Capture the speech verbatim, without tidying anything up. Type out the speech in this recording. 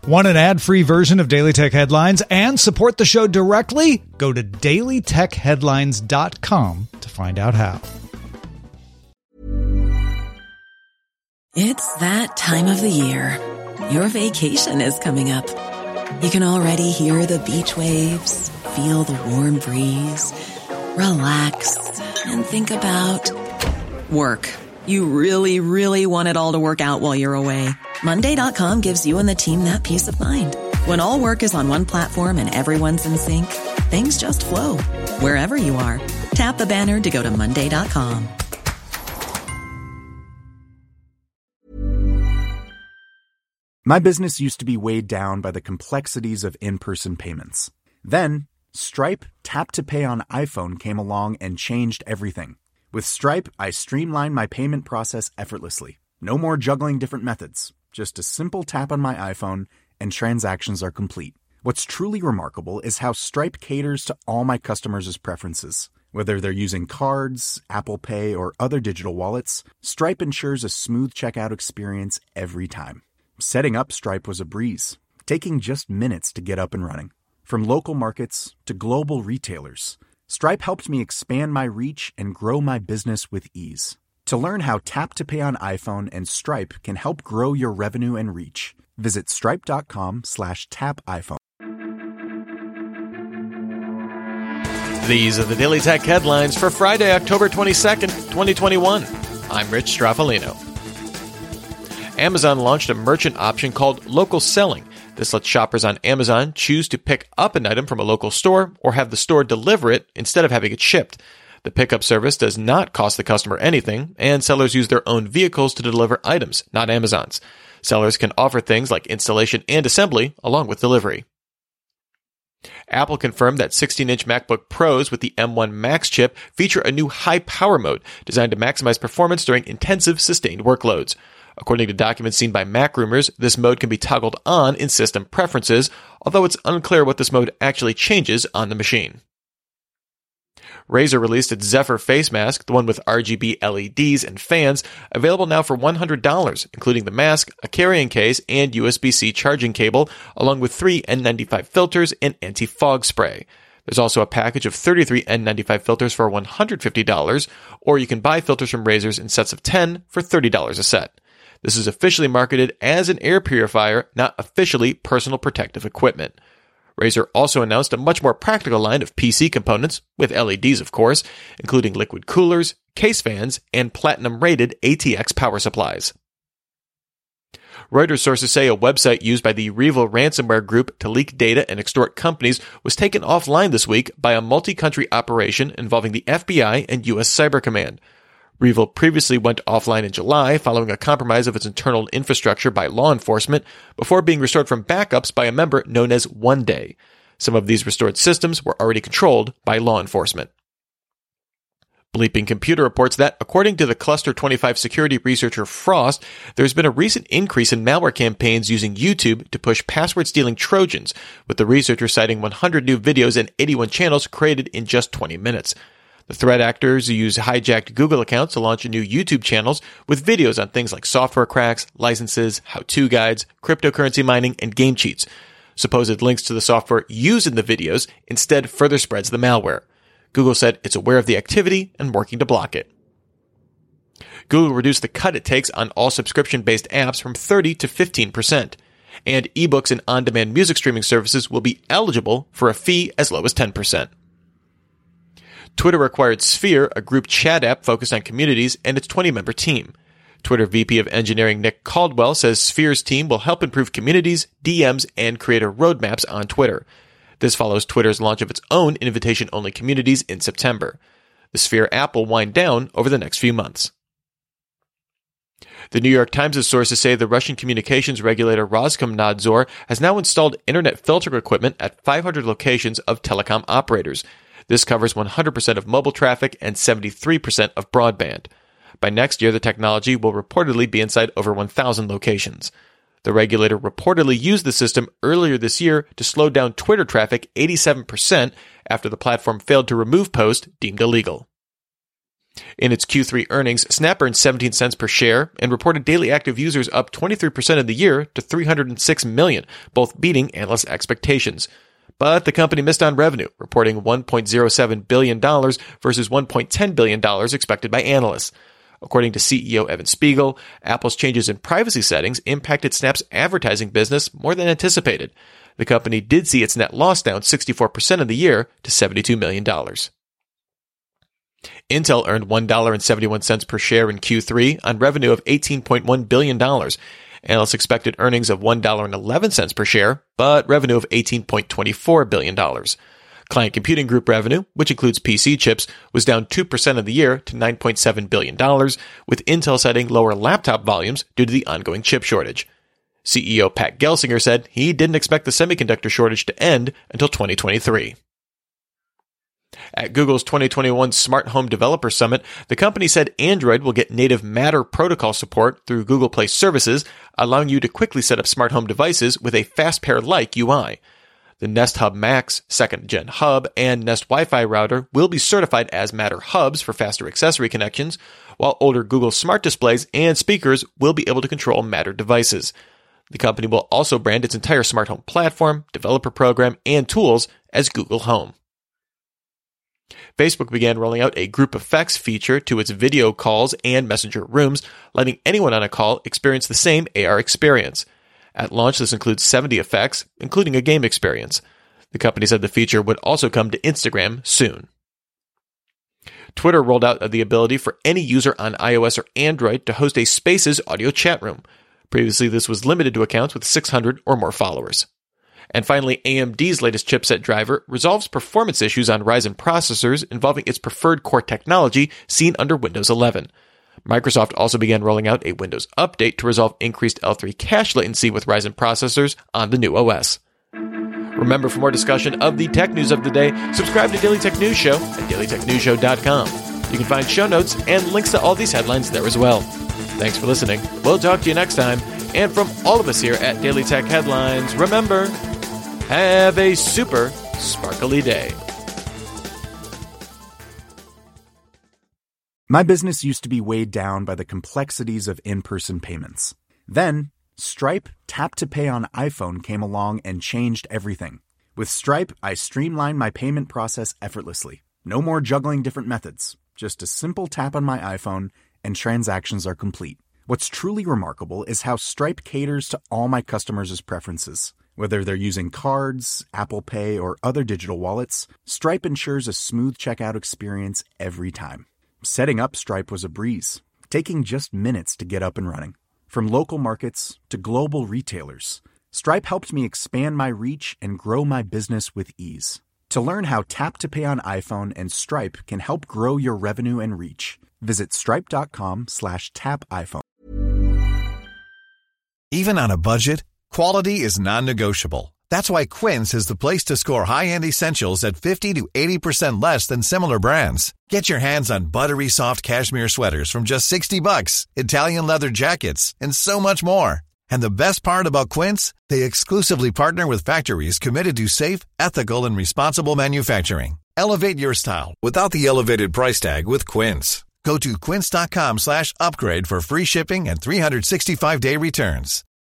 Want an ad-free version of Daily Tech Headlines and support the show directly? Go to daily tech headlines dot com to find out how. It's that time of the year. Your vacation is coming up. You can already hear the beach waves, feel the warm breeze, relax, and think about work. You really, really want it all to work out while you're away. Monday dot com gives you and the team that peace of mind. When all work is on one platform and everyone's in sync, things just flow. Wherever you are, tap the banner to go to monday dot com. My business used to be weighed down by the complexities of in-person payments. Then, Stripe Tap to Pay on iPhone came along and changed everything. With Stripe, I streamlined my payment process effortlessly. No more juggling different methods. Just a simple tap on my iPhone and transactions are complete. What's truly remarkable is how Stripe caters to all my customers' preferences. Whether they're using cards, Apple Pay, or other digital wallets, Stripe ensures a smooth checkout experience every time. Setting up Stripe was a breeze, taking just minutes to get up and running. From local markets to global retailers, Stripe helped me expand my reach and grow my business with ease. To learn how Tap to Pay on iPhone and Stripe can help grow your revenue and reach, visit stripe.com slash tap iPhone. These are the Daily Tech headlines for Friday, October twenty-second, twenty twenty-one. I'm Rich Straffolino. Amazon launched a merchant option called Local Selling. This lets shoppers on Amazon choose to pick up an item from a local store or have the store deliver it instead of having it shipped. The pickup service does not cost the customer anything, and sellers use their own vehicles to deliver items, not Amazon's. Sellers can offer things like installation and assembly, along with delivery. Apple confirmed that sixteen-inch MacBook Pros with the M one Max chip feature a new high-power mode designed to maximize performance during intensive, sustained workloads. According to documents seen by MacRumors, this mode can be toggled on in System Preferences, although it's unclear what this mode actually changes on the machine. Razer released its Zephyr face mask, the one with R G B L E Ds and fans, available now for one hundred dollars, including the mask, a carrying case, and U S B C charging cable, along with three N ninety-five filters and anti-fog spray. There's also a package of thirty-three N ninety-five filters for one hundred fifty dollars, or you can buy filters from Razer's in sets of ten for thirty dollars a set. This is officially marketed as an air purifier, not officially personal protective equipment. Razer also announced a much more practical line of P C components, with L E Ds of course, including liquid coolers, case fans, and platinum-rated A T X power supplies. Reuters sources say a website used by the REvil ransomware group to leak data and extort companies was taken offline this week by a multi-country operation involving the F B I and U S Cyber Command. REvil previously went offline in July following a compromise of its internal infrastructure by law enforcement before being restored from backups by a member known as One Day. Some of these restored systems were already controlled by law enforcement. Bleeping Computer reports that, according to the Cluster twenty-five security researcher Frost, there's been a recent increase in malware campaigns using YouTube to push password-stealing Trojans, with the researcher citing one hundred new videos and eighty-one channels created in just twenty minutes. The threat actors use hijacked Google accounts to launch new YouTube channels with videos on things like software cracks, licenses, how-to guides, cryptocurrency mining, and game cheats. Supposed links to the software used in the videos instead further spreads the malware. Google said it's aware of the activity and working to block it. Google reduced the cut it takes on all subscription-based apps from thirty to fifteen percent. And ebooks and on-demand music streaming services will be eligible for a fee as low as ten percent. Twitter acquired Sphere, a group chat app focused on communities, and its twenty-member team. Twitter V P of Engineering Nick Caldwell says Sphere's team will help improve communities, D Ms, and creator roadmaps on Twitter. This follows Twitter's launch of its own invitation-only communities in September. The Sphere app will wind down over the next few months. The New York Times' sources say the Russian communications regulator Roskomnadzor has now installed internet filtering equipment at five hundred locations of telecom operators. This covers one hundred percent of mobile traffic and seventy-three percent of broadband. By next year, the technology will reportedly be inside over one thousand locations. The regulator reportedly used the system earlier this year to slow down Twitter traffic eighty-seven percent after the platform failed to remove posts deemed illegal. In its Q three earnings, Snap earned seventeen cents per share and reported daily active users up twenty-three percent of the year to three hundred six million, both beating analyst expectations. But the company missed on revenue, reporting one point oh seven billion dollars versus one point one zero billion dollars expected by analysts. According to C E O Evan Spiegel, Apple's changes in privacy settings impacted Snap's advertising business more than anticipated. The company did see its net loss down sixty-four percent of the year to seventy-two million dollars. Intel earned one dollar and seventy-one cents per share in Q three on revenue of eighteen point one billion dollars. Analysts expected earnings of one dollar and eleven cents per share, but revenue of eighteen point two four billion dollars. Client Computing Group revenue, which includes P C chips, was down two percent of the year to nine point seven billion dollars, with Intel citing lower laptop volumes due to the ongoing chip shortage. C E O Pat Gelsinger said he didn't expect the semiconductor shortage to end until twenty twenty-three. At Google's twenty twenty-one Smart Home Developer Summit, the company said Android will get native Matter protocol support through Google Play services, allowing you to quickly set up smart home devices with a FastPair-like U I. The Nest Hub Max, second-gen hub, and Nest Wi-Fi router will be certified as Matter hubs for faster accessory connections, while older Google Smart displays and speakers will be able to control Matter devices. The company will also brand its entire smart home platform, developer program, and tools as Google Home. Facebook began rolling out a group effects feature to its video calls and messenger rooms, letting anyone on a call experience the same A R experience. At launch, this includes seventy effects, including a game experience. The company said the feature would also come to Instagram soon. Twitter rolled out the ability for any user on iOS or Android to host a Spaces audio chat room. Previously, this was limited to accounts with six hundred or more followers. And finally, A M D's latest chipset driver resolves performance issues on Ryzen processors involving its preferred core technology seen under Windows eleven. Microsoft also began rolling out a Windows update to resolve increased L three cache latency with Ryzen processors on the new O S. Remember, for more discussion of the tech news of the day, subscribe to Daily Tech News Show at daily tech news show dot com. You can find show notes and links to all these headlines there as well. Thanks for listening. We'll talk to you next time. And from all of us here at Daily Tech Headlines, remember, have a super sparkly day. My business used to be weighed down by the complexities of in-person payments. Then, Stripe Tap to Pay on iPhone came along and changed everything. With Stripe, I streamlined my payment process effortlessly. No more juggling different methods. Just a simple tap on my iPhone and transactions are complete. What's truly remarkable is how Stripe caters to all my customers' preferences. Whether they're using cards, Apple Pay, or other digital wallets, Stripe ensures a smooth checkout experience every time. Setting up Stripe was a breeze, taking just minutes to get up and running. From local markets to global retailers, Stripe helped me expand my reach and grow my business with ease. To learn how Tap to Pay on iPhone and Stripe can help grow your revenue and reach, visit stripe.com slash tap iPhone. Even on a budget, quality is non-negotiable. That's why Quince is the place to score high-end essentials at fifty to eighty percent less than similar brands. Get your hands on buttery soft cashmere sweaters from just sixty bucks, Italian leather jackets, and so much more. And the best part about Quince, they exclusively partner with factories committed to safe, ethical, and responsible manufacturing. Elevate your style without the elevated price tag with Quince. Go to quince.com slash upgrade for free shipping and three sixty-five day returns.